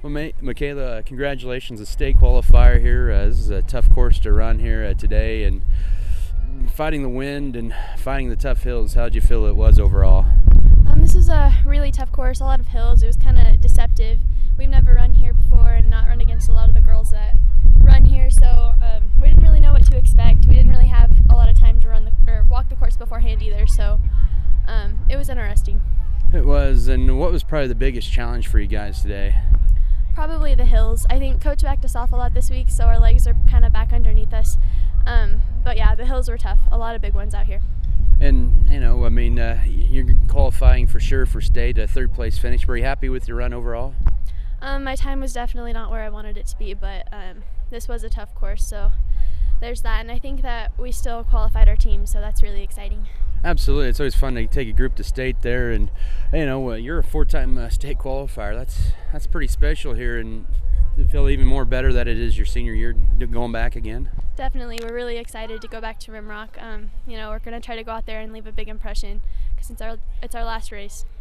Well, Michaela, congratulations, a state qualifier here. This is a tough course to run here today, and fighting the wind and fighting the tough hills. How did you feel it was overall? This was a really tough course, a lot of hills. It was kind of deceptive. We've never run here before and not run against a lot of the girls that run here, so we didn't really know what to expect. We didn't really have a lot of time to walk the course beforehand either, so it was interesting. It was. And what was probably the biggest challenge for you guys today? Probably the hills. I think Coach backed us off a lot this week, so our legs are kind of back underneath us. But yeah, the hills were tough. A lot of big ones out here. And, you're qualifying for sure for state, a third place finish. Were you happy with your run overall? My time was definitely not where I wanted it to be, but this was a tough course, so there's that. And I think that we still qualified our team, so that's really exciting. Absolutely. It's always fun to take a group to state there, and you're a four-time state qualifier. That's pretty special here, and does it feel even more better that it is your senior year going back again? Definitely. We're really excited to go back to Rimrock. We're going to try to go out there and leave a big impression because it's our last race.